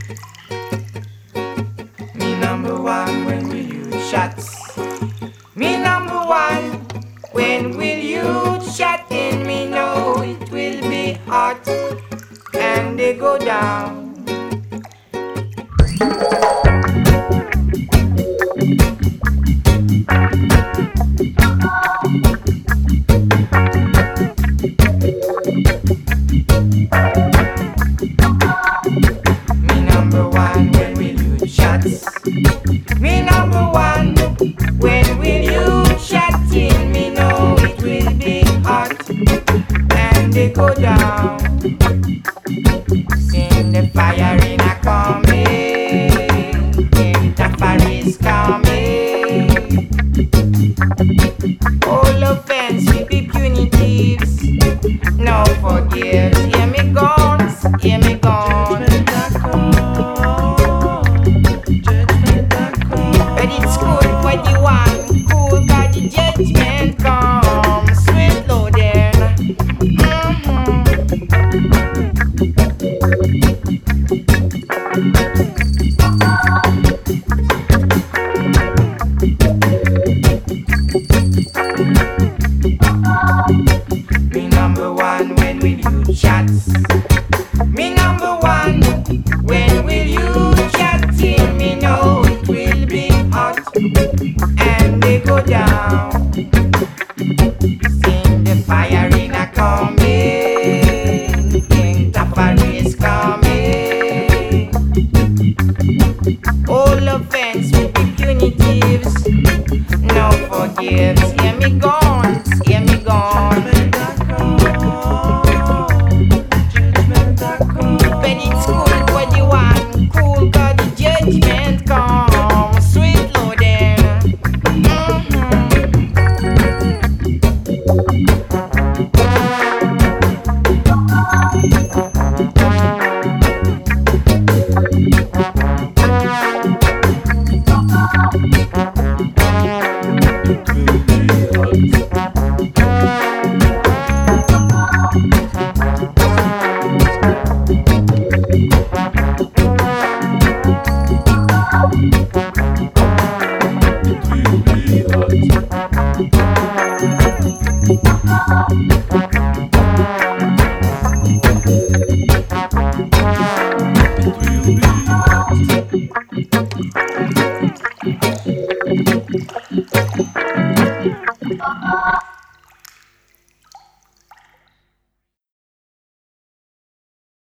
Me number one, when will you shots? Me number one, when will you shot in? Me know it will be hot and they go down. Me number one, when will you shots? Me number one, when will you shot in? Me know it will be hot and they go down. Sing the fire in a coming, Tafari's coming. All offense will be punitives, no forgives. Hear me guns, hear me guns. But it's good for the one who got the judgment come. Sweet loading. Me number one, when will you shots? Me number one, when will you shot in? Me know it will be hot and they go down. Sing the fire in a coming, King Tafari is coming. All offense will be punitives, no forgives.